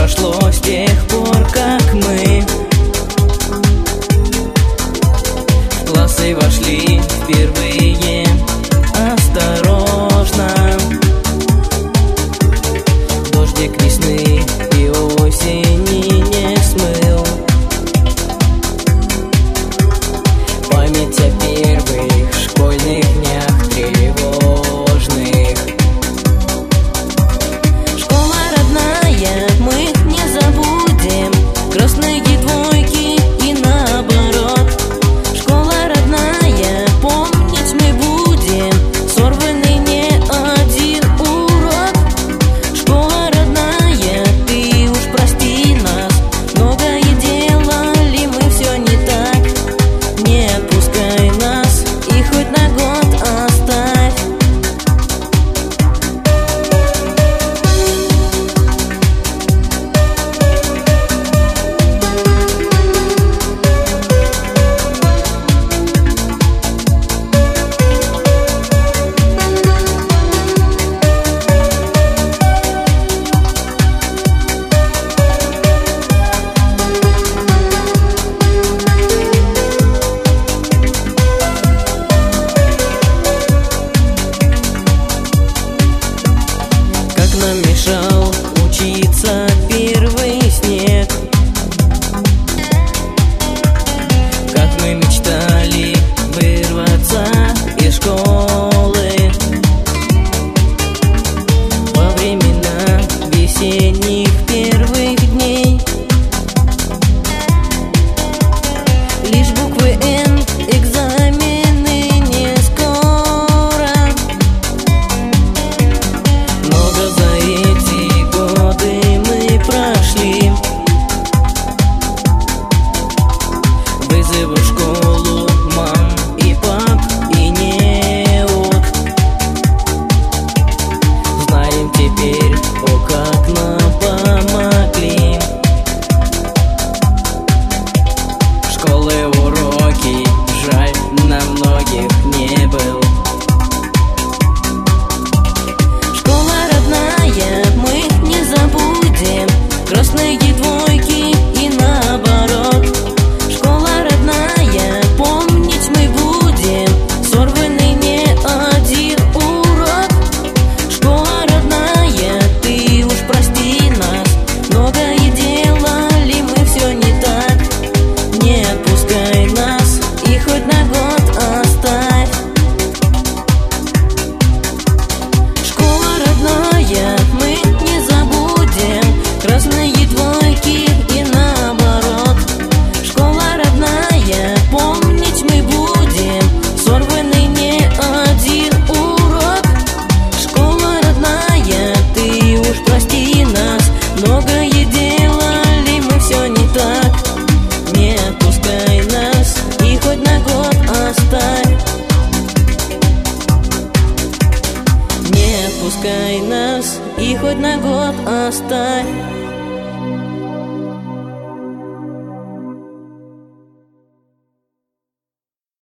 прошло с тех пор, как мы в классы вошли впервые. Осторожно, дождик весны и осени не смыл память о первых школьных днях тревожных. Школа родная, мы не забудем красные двойки и наоборот. Школа родная, помнить мы будем сорванный не один урок. Школа родная, ты уж прости нас, многое делали мы все не так. Не отпускай нас и хоть на год оставь. Нам мешал учиться первый снег, как мы мечтали вырваться из школы во времена весенних первых дней. Лишь буквы Н, экзамены не скоро. Много за эти годы мы прошли. Вызовы в школу мам и пап и неук. Знаем теперь, о, как нам помогли. Школы, уроки, жаль, на многих не был. Мы не забудем красные двойки и наоборот. Школа родная, помнить мы будем сорванный не один урок. Школа родная, ты уж прости нас, многое делали мы все не так. Не отпускай нас и хоть на год оставь. Школа родная, мы не забудем красные двойки и наоборот. Школа родная, помнить мы будем сорванный не один урок. Школа родная, ты уж прости нас, многое делали мы все не так. Не отпускай нас и хоть на год оставь. Не отпускай нас и хоть на год оставь.